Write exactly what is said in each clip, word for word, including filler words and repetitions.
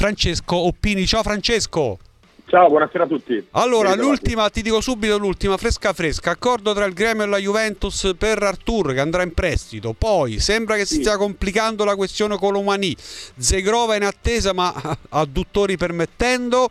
Francesco Oppini. Ciao Francesco. Ciao, buonasera a tutti. Allora, l'ultima, ti dico subito l'ultima, fresca fresca. Accordo tra il Gremio e la Juventus per Arthur che andrà in prestito. Poi sembra che si Sì. stia complicando la questione Colomani. Zegrova in attesa, ma adduttori permettendo.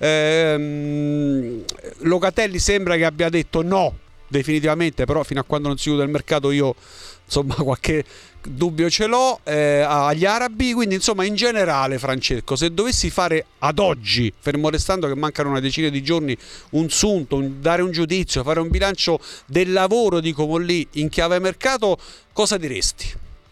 Ehm, Locatelli sembra che abbia detto no definitivamente, però fino a quando non si chiude il mercato io insomma qualche dubbio ce l'ho eh, agli arabi. Quindi insomma in generale, Francesco, se dovessi fare ad oggi, fermo restando che mancano una decina di giorni, un sunto, un, dare un giudizio, fare un bilancio del lavoro di Comolli in chiave mercato, cosa diresti?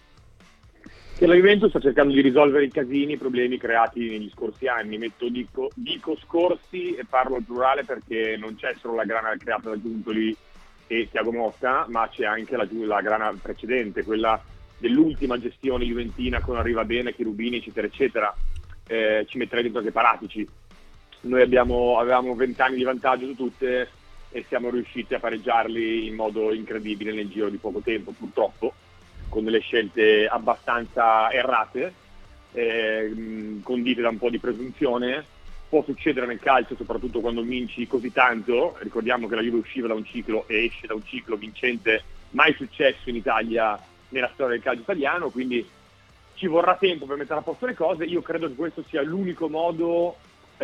Che la Juventus sta cercando di risolvere i casini, i problemi creati negli scorsi anni. Metto dico, dico scorsi e parlo al plurale perché non c'è solo la grana creata da Giuntoli e Thiago Motta, ma c'è anche la, la grana precedente, quella dell'ultima gestione juventina con Arrivabene, Cherubini, eccetera, eccetera. Eh, ci metterei dentro anche Paratici. Noi abbiamo, avevamo vent'anni di vantaggio su tutte e siamo riusciti a pareggiarli in modo incredibile nel giro di poco tempo, purtroppo, con delle scelte abbastanza errate, eh, condite da un po' di presunzione. Può succedere nel calcio, soprattutto quando vinci così tanto. Ricordiamo che la Juve usciva da un ciclo e esce da un ciclo vincente mai successo in Italia nella storia del calcio italiano, quindi ci vorrà tempo per mettere a posto le cose. Io credo che questo sia l'unico modo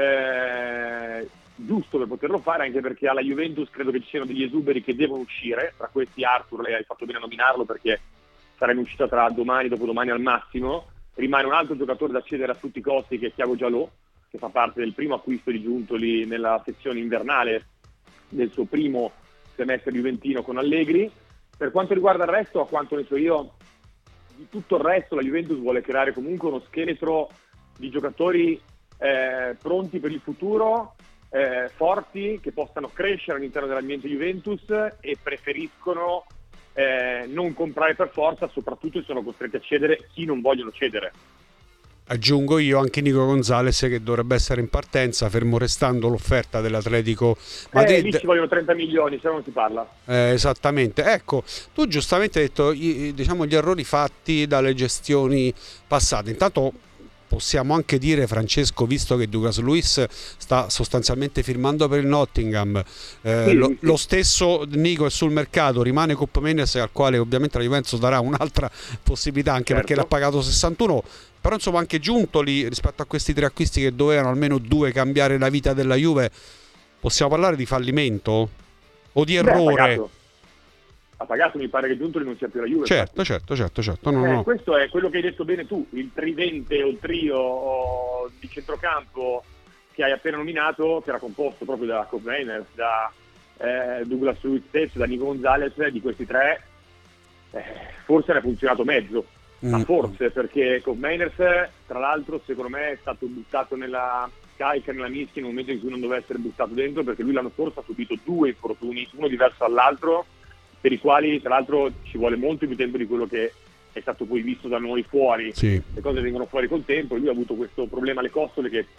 eh, giusto per poterlo fare, anche perché alla Juventus credo che ci siano degli esuberi che devono uscire, tra questi Arthur, lei hai fatto bene a nominarlo perché sarà in uscita tra domani e dopodomani al massimo. Rimane un altro giocatore da cedere a tutti i costi che è Thiago Giallo, che fa parte del primo acquisto di Giuntoli nella sezione invernale del suo primo semestre juventino con Allegri. Per quanto riguarda il resto, a quanto ne so io, di tutto il resto la Juventus vuole creare comunque uno scheletro di giocatori eh, pronti per il futuro, eh, forti, che possano crescere all'interno dell'ambiente Juventus, e preferiscono eh, non comprare per forza, soprattutto se sono costretti a cedere chi non vogliono cedere. Aggiungo io anche Nico Gonzalez che dovrebbe essere in partenza, fermo restando l'offerta dell'Atletico Madrid. Eh, lì ci vogliono trenta milioni, se non si parla. Eh, esattamente. Ecco, tu giustamente hai detto i, diciamo, gli errori fatti dalle gestioni passate. Intanto possiamo anche dire, Francesco, visto che Douglas Luiz sta sostanzialmente firmando per il Nottingham, eh, sì, lo, sì. lo stesso Nico è sul mercato, rimane Coppa Mendes, al quale ovviamente la Juventus darà un'altra possibilità, anche Certo. perché l'ha pagato sessantuno. Però insomma anche Giuntoli, rispetto a questi tre acquisti che dovevano almeno due cambiare la vita della Juve, possiamo parlare di fallimento? O di Beh, errore? ha pagato. ha pagato, mi pare che Giuntoli non sia più la Juve. Certo, certo, certo, certo. No, eh, no. Questo è quello che hai detto bene tu, il tridente o il trio di centrocampo che hai appena nominato, che era composto proprio da Kopenhagen, da eh, Douglas Luiz stesso, da Nico Gonzalez. Di questi tre eh, forse ne ha funzionato mezzo. Ma forse, perché Kopenhagen, tra l'altro, secondo me è stato buttato nella carica, nella mischia, in un momento in cui non doveva essere buttato dentro, perché lui l'anno scorso ha subito due infortuni, uno diverso dall'altro, per i quali tra l'altro ci vuole molto più tempo di quello che è stato poi visto da noi fuori. Sì. Le cose vengono fuori col tempo, e lui ha avuto questo problema alle costole che,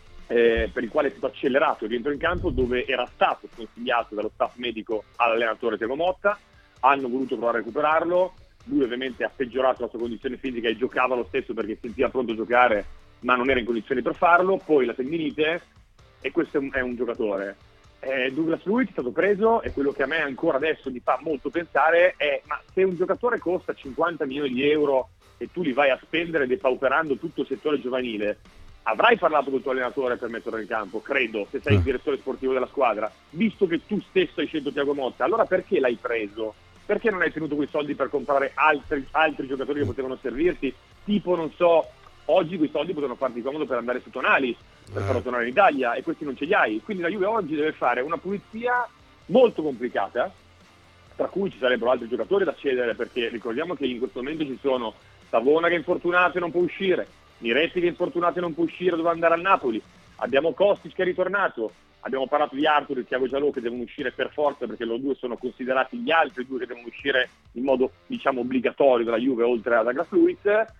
eh, per il quale è stato accelerato il rientro in campo, dove era stato consigliato dallo staff medico all'allenatore Thiago Motta. Hanno voluto provare a recuperarlo. Lui ovviamente ha peggiorato la sua condizione fisica e giocava lo stesso perché si sentiva pronto a giocare, ma non era in condizioni per farlo. Poi la tendinite, e questo è un, è un giocatore. Eh, Douglas Luiz è stato preso, e quello che a me ancora adesso mi fa molto pensare è: ma se un giocatore costa cinquanta milioni di euro e tu li vai a spendere depauperando tutto il settore giovanile, avrai parlato col tuo allenatore per metterlo in campo? Credo, se sei il direttore sportivo della squadra, visto che tu stesso hai scelto Thiago Motta. Allora perché l'hai preso? Perché non hai tenuto quei soldi per comprare altri, altri giocatori che potevano servirti? Tipo, non so, oggi quei soldi potevano farti comodo per andare su Tonali, per farlo tornare in Italia, e questi non ce li hai. Quindi la Juve oggi deve fare una pulizia molto complicata, tra cui ci sarebbero altri giocatori da cedere, perché ricordiamo che in questo momento ci sono Savona che è infortunato e non può uscire, Miretti che è infortunato e non può uscire, doveva andare al Napoli, abbiamo Kostic che è ritornato. Abbiamo parlato di Arthur e Thiago Giallo che devono uscire per forza, perché loro due sono considerati gli altri due che devono uscire in modo, diciamo, obbligatorio dalla Juve, oltre a Douglas Luiz.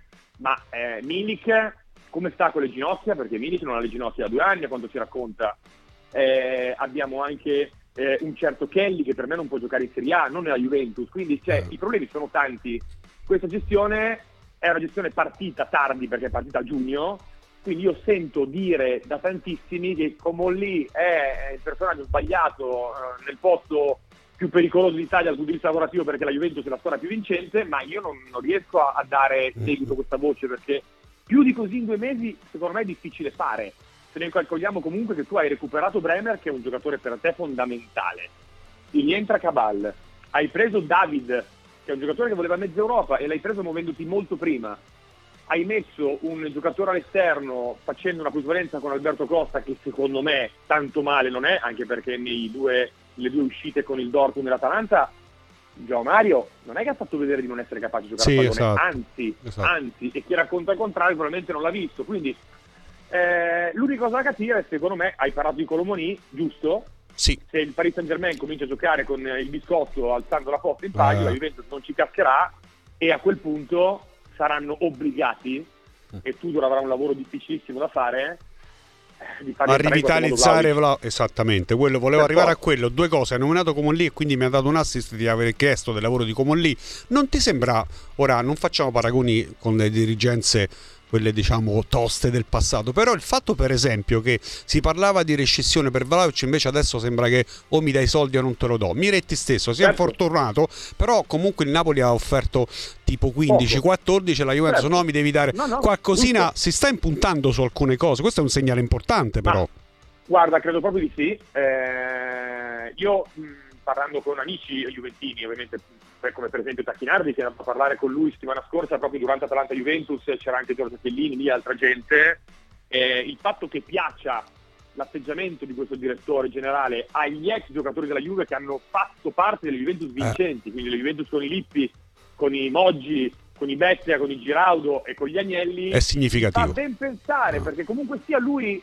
Ma eh, Milik, come sta con le ginocchia? Perché Milik non ha le ginocchia da due anni, a quanto si racconta. Eh, abbiamo anche eh, un certo Kelly che per me non può giocare in Serie A, non nella Juventus. Quindi cioè, i problemi sono tanti. Questa gestione è una gestione partita tardi, perché è partita a giugno, Quindi io sento dire da tantissimi che Comolli è il personaggio sbagliato eh, nel posto più pericoloso d'Italia dal punto di vista lavorativo, perché la Juventus è la squadra più vincente, ma io non, non riesco a, a dare seguito a questa voce, perché più di così in due mesi secondo me è difficile fare. Se ne calcoliamo comunque che tu hai recuperato Bremer, che è un giocatore per te fondamentale, ti rientra Cabal, hai preso David, che è un giocatore che voleva mezza Europa e l'hai preso muovendoti molto prima, hai messo un giocatore all'esterno facendo una plusvalenza con Alberto Costa, che secondo me tanto male non è, anche perché nei due, le due uscite con il Dortmund e l'Atalanta Gio Mario non è che ha fatto vedere di non essere capace di giocare sì, a pallone, esatto. anzi, Esatto. anzi, e chi racconta il contrario probabilmente non l'ha visto, quindi eh, l'unica cosa da capire è, secondo me, hai parlato di Colomoni, giusto? Sì. Se il Paris Saint-Germain comincia a giocare con il biscotto alzando la posta in palio, eh. la Juventus non ci cascherà e a quel punto saranno obbligati, e Tudor avrà un lavoro difficilissimo da fare, eh, di a rivitalizzare Vla... esattamente, quello volevo Perciò... arrivare a quello. Due cose: ha nominato Comolli e quindi mi ha dato un assist di aver chiesto del lavoro di Comolli. Non ti sembra, ora non facciamo paragoni con le dirigenze quelle diciamo toste del passato, però il fatto per esempio che si parlava di rescissione per Vlahovic, invece adesso sembra che o mi dai i soldi o non te lo do. Miretti stesso si è certo. infortunato, però comunque il Napoli ha offerto tipo quindici quattordici, la Juventus certo. no, mi devi dare no, no, qualcosina, giusto. Si sta impuntando su alcune cose, questo è un segnale importante. Però ma, guarda, credo proprio di sì. eh, io mh, parlando con amici juventini, ovviamente come per esempio Tacchinardi, che era a parlare con lui settimana scorsa proprio durante Atalanta-Juventus, c'era anche Giorgio Chiellini lì, altra gente, eh, il fatto che piaccia l'atteggiamento di questo direttore generale agli ex giocatori della Juve che hanno fatto parte delle Juventus vincenti, eh. quindi le Juventus con i Lippi, con i Moggi, con i Bettia, con i Giraudo e con gli Agnelli, è significativo. Fa ben pensare, no. perché comunque sia lui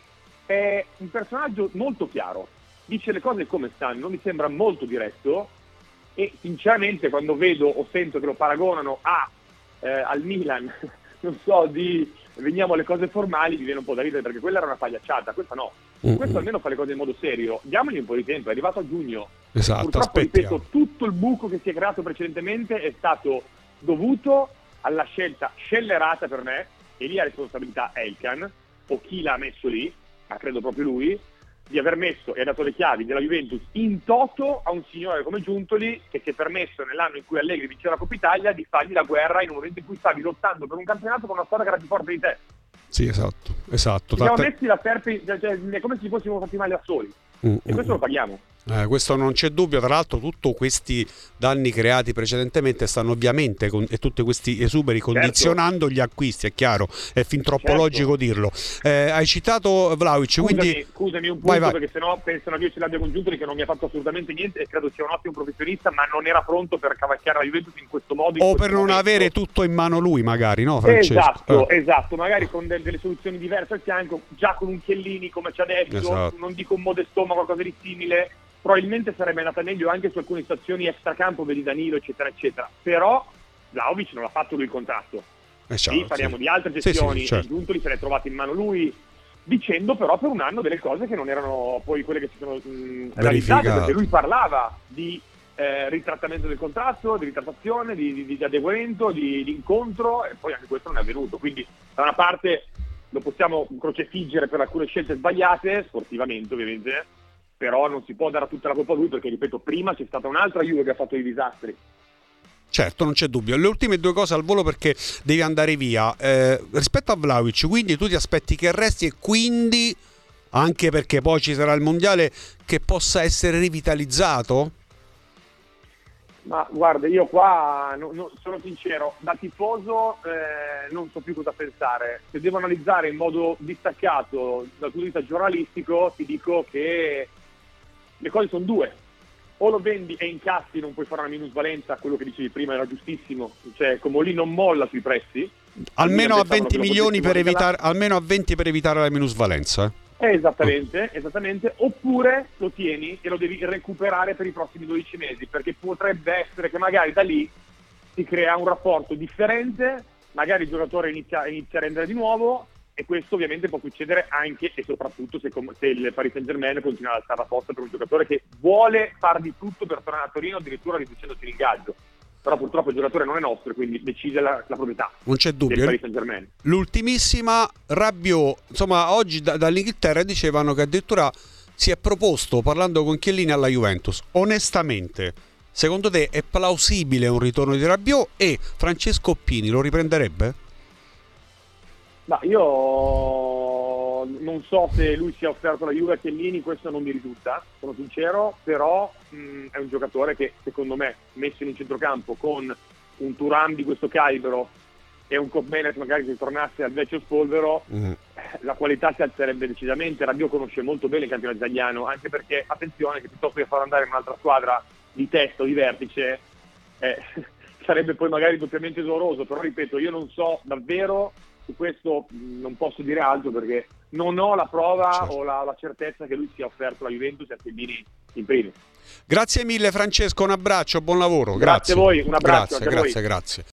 è un personaggio molto chiaro, dice le cose come stanno, mi sembra molto diretto, e sinceramente quando vedo o sento che lo paragonano a eh, al Milan, non so, di veniamo alle cose formali, mi viene un po' da ridere, perché quella era una pagliacciata, questa no. Mm-hmm. Questo almeno fa le cose in modo serio, diamogli un po' di tempo, è arrivato a giugno. Esatto, purtroppo aspettiamo. Ripeto, tutto il buco che si è creato precedentemente è stato dovuto alla scelta scellerata per me, e lì ha responsabilità Elkan o chi l'ha messo lì, ma credo proprio lui, di aver messo e ha dato le chiavi della Juventus in toto a un signore come Giuntoli, che si è permesso nell'anno in cui Allegri vinceva la Coppa Italia di fargli la guerra in un momento in cui stavi lottando per un campionato con una squadra che era più forte di te. Sì, esatto, esatto. Ci siamo messi la serpe, cioè, è come se ci fossimo fatti male da soli. Mm, e questo mm. lo paghiamo. Eh, questo non c'è dubbio. Tra l'altro tutti questi danni creati precedentemente stanno ovviamente con, e tutti questi esuberi condizionando certo. gli acquisti, è chiaro, è fin troppo certo. logico dirlo. Eh, hai citato Vlahovic, scusami, quindi scusami un punto, vai, vai. perché sennò pensano che io ce l'abbia con Giuntoli, che non mi ha fatto assolutamente niente e credo sia un ottimo professionista, ma non era pronto per cavalcare la Juventus in questo modo in o questo per non momento. avere tutto in mano lui, magari, no Francesco? Esatto, eh. esatto, magari con de- delle soluzioni diverse al fianco, già con un Chiellini come c'è adesso, esatto. non dico un Modestò ma qualcosa di simile. Probabilmente sarebbe andata meglio anche su alcune situazioni extracampo, vedi Danilo eccetera eccetera, però Vlahovic non l'ha fatto lui il contratto, eh, ciao, sì, parliamo sì. di altre gestioni, sì, sì, certo. e Giuntoli se l'è trovato in mano lui, dicendo però per un anno delle cose che non erano poi quelle che si sono mh, realizzate, perché lui parlava di eh, ritrattamento del contratto, di ritrattazione, di, di, di adeguamento, di, di incontro, e poi anche questo non è avvenuto, quindi da una parte lo possiamo crocefiggere per alcune scelte sbagliate, sportivamente ovviamente, però non si può dare tutta la colpa a lui, perché ripeto, prima c'è stata un'altra Juve che ha fatto i disastri. Certo, non c'è dubbio. Le ultime due cose al volo perché devi andare via. Eh, rispetto a Vlahovic, quindi tu ti aspetti che resti, e quindi anche perché poi ci sarà il mondiale, che possa essere rivitalizzato? Ma guarda, io qua no, no, sono sincero, da tifoso eh, non so più cosa pensare. Se devo analizzare in modo distaccato dal punto di vista giornalistico, ti dico che le cose sono due: o lo vendi e incassi, non puoi fare una minusvalenza, quello che dicevi prima era giustissimo, cioè Comolli non molla sui prezzi, almeno a venti milioni per evitare, almeno a venti per evitare la minusvalenza, eh? Eh, esattamente, esattamente, oppure lo tieni e lo devi recuperare per i prossimi dodici mesi, perché potrebbe essere che magari da lì si crea un rapporto differente, magari il giocatore inizia, inizia a rendere di nuovo, e questo ovviamente può succedere anche e soprattutto se, se il Paris Saint-Germain continua ad alzare la posta per un giocatore che vuole far di tutto per tornare a Torino, addirittura riducendosi l'ingaggio. però purtroppo il giocatore non è nostro, quindi decide la, la proprietà. Non c'è dubbio. Del Paris Saint-Germain. L'ultimissima, Rabiot, insomma oggi da, dall'Inghilterra dicevano che addirittura si è proposto, parlando con Chiellini, alla Juventus. Onestamente, secondo te è plausibile un ritorno di Rabiot, e Francesco Pini lo riprenderebbe? Ma io non so se lui sia offerto alla Juve a Chiellini, questo non mi risulta, sono sincero, però mh, è un giocatore che secondo me, messo in centrocampo con un Thuram di questo calibro e un Koopmeiners magari che tornasse al vecchio spolvero, mm. la qualità si alzerebbe decisamente. Rabiot conosce molto bene il campionato italiano, anche perché, attenzione, che piuttosto che far andare in un'altra squadra di testa o di vertice, eh, sarebbe poi magari doppiamente doloroso, però ripeto, io non so davvero, su questo non posso dire altro perché non ho la prova, certo, o la, la certezza che lui sia offerto alla Juventus e a Chiellini in primis. Grazie mille Francesco, un abbraccio, buon lavoro. Grazie, grazie a voi, un abbraccio. Grazie, grazie, grazie.